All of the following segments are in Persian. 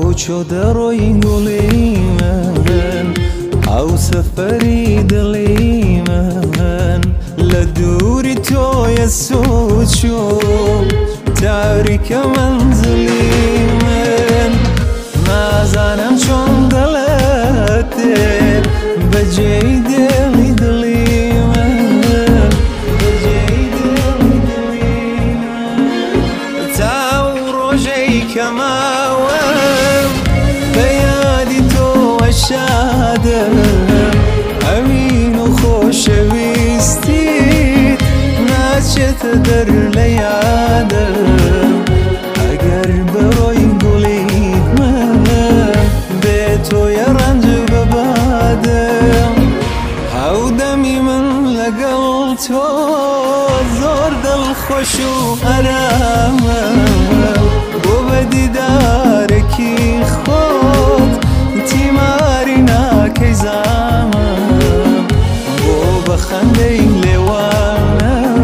چو دروی گلی من او سفری دلی من لدوری توی سود شد تاریک منزلی من نازانم چون دلته بجی دلی دلی من بجی دلی دلی من تا روزی کماوم بیادی تو شادم امین و خوشویستید ناچت در لیادم اگر بروی گلی من به توی رنج ببادم هاو دمی من لگل تو زور دل خوش و آرامم بو بدیدارکی خود تیماری ناکی زامم بو بخنده لیوانت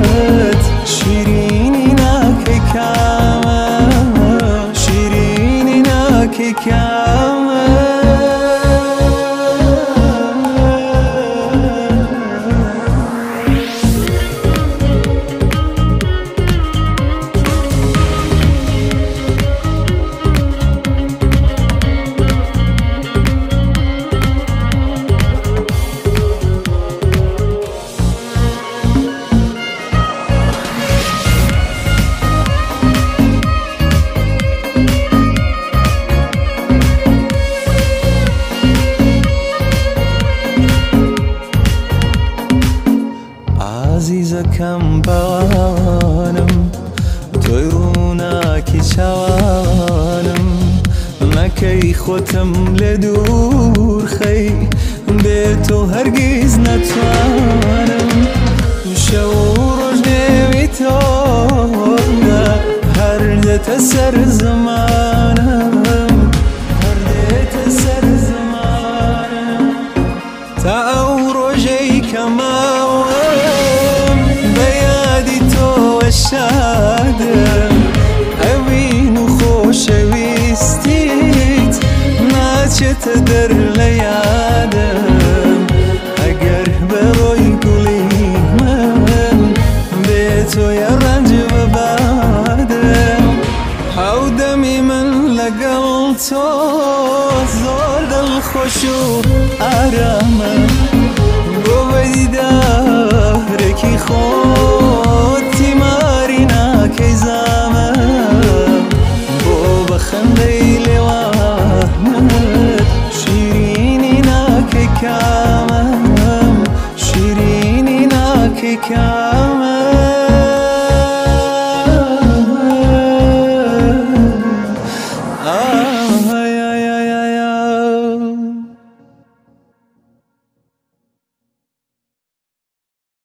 شیرینی ناکی کامم شیرینی ناکی کامم عزیزکم بوانم توی روناکی چوانم نکی خوتم لدور خی به تو هرگیز نتوانم شو روز نوی تو هر دت سر زمانم هر دت سر زمانم تا او روزی کماوم شادم اوین و خوشویستیت ناچت در لیادم اگر بروی گلی من به توی رنج ببادم هاو دمی من لگل تو زور دل خوش و آرامم بو بدیدارکی خود تیماری ناکی زامم بو بخنده لیوانت شیرینی ناکی کامم شیرینی ناکی کامم